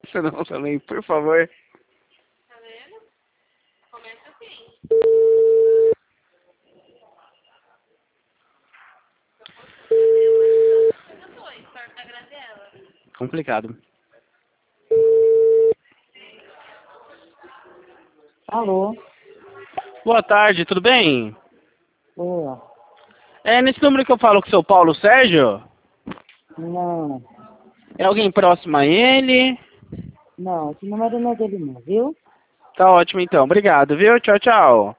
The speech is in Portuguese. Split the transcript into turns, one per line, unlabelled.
Começa não também, por favor.
Tá vendo? Começa assim. Corta a Graziella.
Complicado.
Alô?
Boa tarde, tudo bem?
Boa.
É nesse número que eu falo com o seu Paulo Sérgio?
Não,
É alguém próximo a ele?
não, esse número não é dele não, viu?
Tá ótimo então, obrigado, viu? Tchau, tchau.